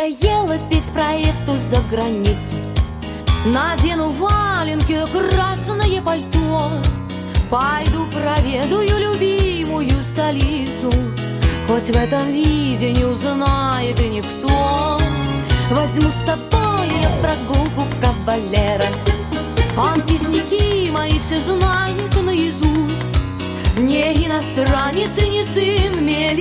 Надоело петь про эту заграницу. Надену валенки, красное пальто, пойду проведаю любимую столицу. Хоть в этом виде не узнает и никто. Возьму с собой я прогулку кавалера. Он песняки мои все знает наизусть. Не иностранец и не сын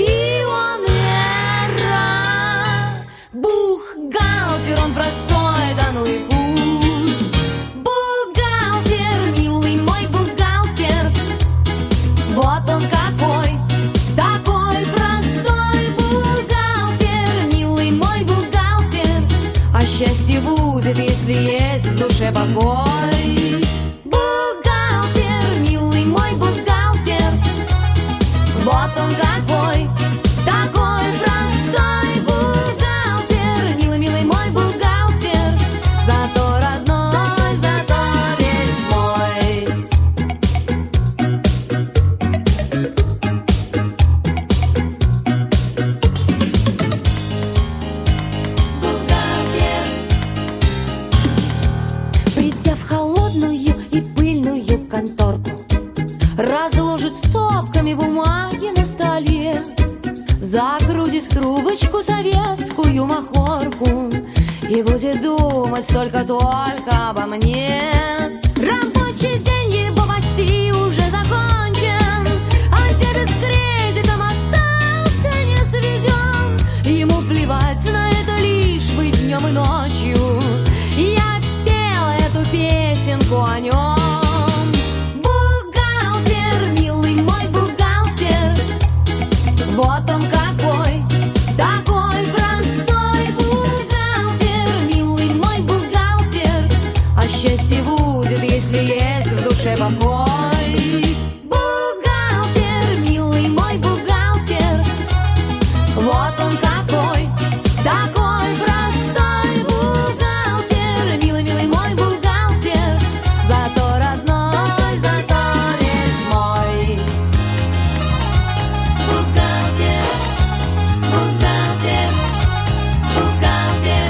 миллионера. Бухгалтер, он простой, да ну и пусть. Бухгалтер, милый мой бухгалтер, вот он какой, такой простой бухгалтер, милый мой бухгалтер. А счастье будет, если есть в душе покой. Бухгалтер, милый мой бухгалтер, вот он какой, такой простой бухгалтер, милый, милый мой бухгалтер, зато родной, зато весь мой. Бухгалтер. Придя в холодную и пыльную конторку, разложит стопками бумаги на столе, загрузит в трубочку советскую махорку и будет думать только-только обо мне. Рабочий день его почти уже закончен, а дебет с кредитом остался не сведен. Ему плевать на это, лишь бы днем и ночью я пела эту песенку о нем. Вот он какой, такой простой бухгалтер, милый мой бухгалтер. А счастье будет, если есть в душе покой. Бухгалтер, милый мой бухгалтер, вот он какой, такой простой бухгалтер, милый, милый мой бухгалтер, зато родной, зато весь мой. Бухгалтер, бухгалтер, бухгалтер.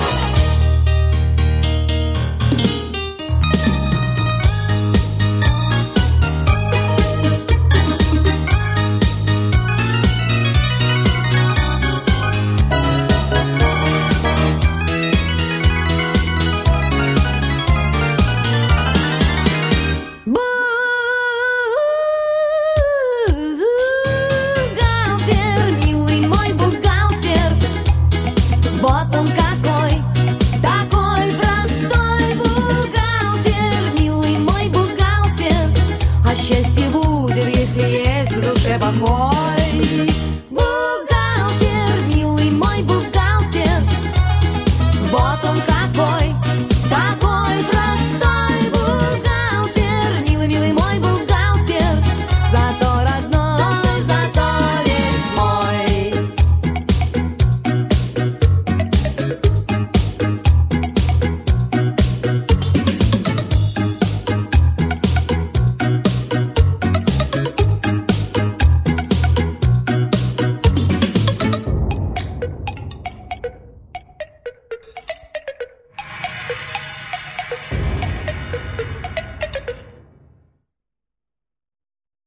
Бухгалтер, милый мой бухгалтер, вот он какой, такой простой бухгалтер, милый мой бухгалтер. А счастье будет, если есть в душе покой.